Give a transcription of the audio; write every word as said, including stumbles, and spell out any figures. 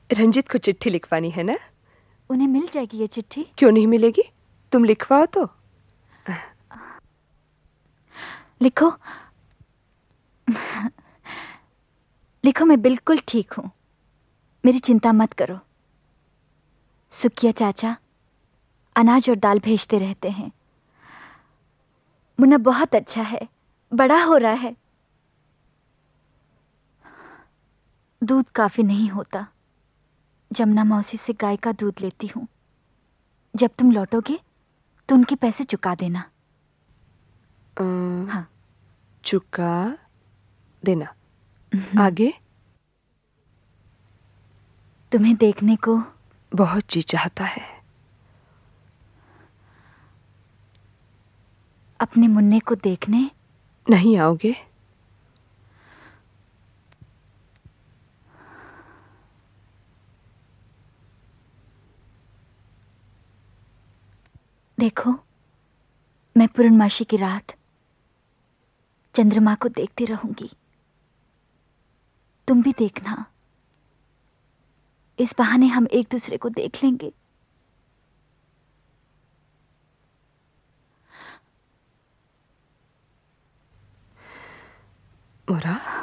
रंजित को चिट्ठी लिखवानी है ना? उन्हें मिल जाएगी ये चिट्ठी? क्यों नहीं मिलेगी? तुम लिखवाओ तो। लिखो। लिखो, मैं बिल्कुल ठीक हूं, मेरी चिंता मत करो। सुखिया चाचा अनाज और दाल भेजते रहते हैं। मुन्ना बहुत अच्छा है, बड़ा हो रहा है। दूध काफी नहीं होता, जमुना मौसी से गाय का दूध लेती हूं। जब तुम लौटोगे तो उनके पैसे चुका देना। अं, हाँ, चुका देना। आगे? तुम्हें देखने को बहुत जी चाहता है। अपने मुन्ने को देखने नहीं आओगे? देखो, मैं पूर्णमासी की रात चंद्रमा को देखती रहूंगी। तुम भी देखना, इस बहाने हम एक दूसरे को देख लेंगे। मोरा।